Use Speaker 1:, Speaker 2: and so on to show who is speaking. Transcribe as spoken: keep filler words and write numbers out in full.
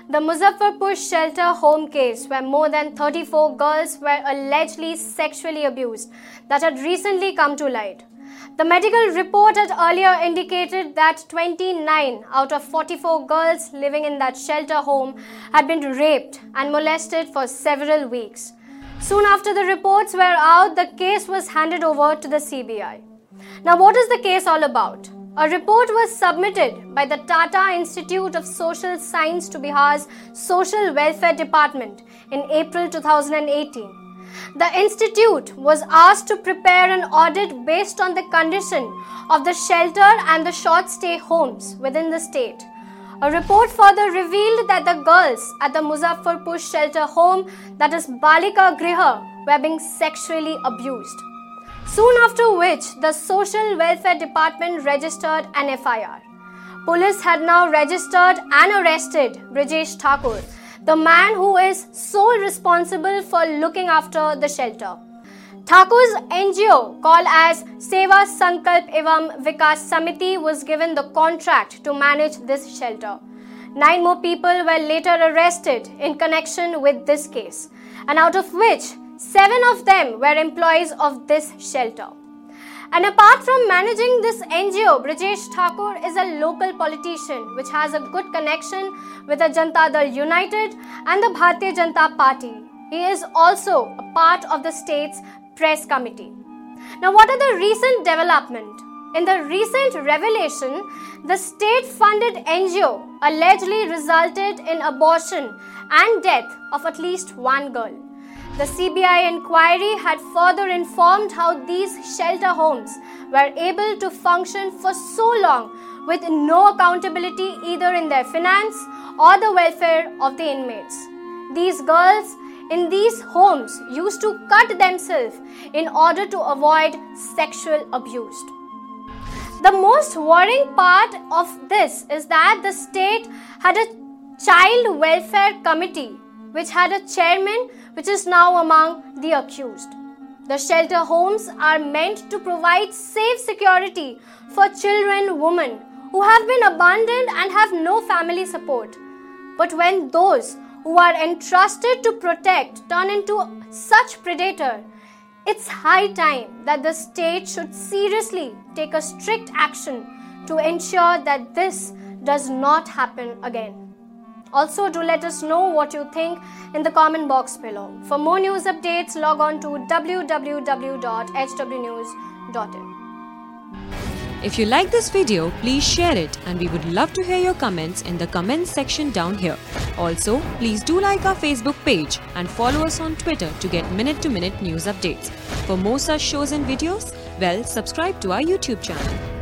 Speaker 1: the Muzaffarpur shelter home case where more than thirty-four girls were allegedly sexually abused that had recently come to light. The medical report had earlier indicated that twenty-nine out of forty-four girls living in that shelter home had been raped and molested for several weeks. Soon after the reports were out, the case was handed over to the C B I. Now, what is the case all about? A report was submitted by the Tata Institute of Social Science to Bihar's Social Welfare Department in April two thousand eighteen. The institute was asked to prepare an audit based on the condition of the shelter and the short stay homes within the state. A report further revealed that the girls at the Muzaffarpur shelter home, that is Balika Griha, were being sexually abused. Soon after which, the Social Welfare Department registered an F I R. Police had now registered and arrested Brijesh Thakur, the man who is sole responsible for looking after the shelter. Thakur's N G O, called as Seva Sankalp Evam Vikas Samiti, was given the contract to manage this shelter. Nine more people were later arrested in connection with this case, and out of which seven of them were employees of this shelter. And apart from managing this N G O, Brijesh Thakur is a local politician which has a good connection with the Janata Dal United and the Bharatiya Janata Party. He is also a part of the state's press committee. Now, what are the recent development? In the recent revelation, the state-funded N G O allegedly resulted in abortion and death of at least one girl. The C B I inquiry had further informed how these shelter homes were able to function for so long with no accountability either in their finance or the welfare of the inmates. These girls in these homes used to cut themselves in order to avoid sexual abuse. The most worrying part of this is that the state had a child welfare committee which had a chairman which is now among the accused. The shelter homes are meant to provide safe security for children, women who have been abandoned and have no family support. But when those who are entrusted to protect turn into such predator, it's high time that the state should seriously take a strict action to ensure that this does not happen again. Also, do let us know what you think in the comment box below. For more news updates, log on to w w w dot h w news dot in.
Speaker 2: If you like this video, please share it, and we would love to hear your comments in the comments section down here. Also, please do like our Facebook page and follow us on Twitter to get minute-to-minute news updates. For more such shows and videos, well, subscribe to our YouTube channel.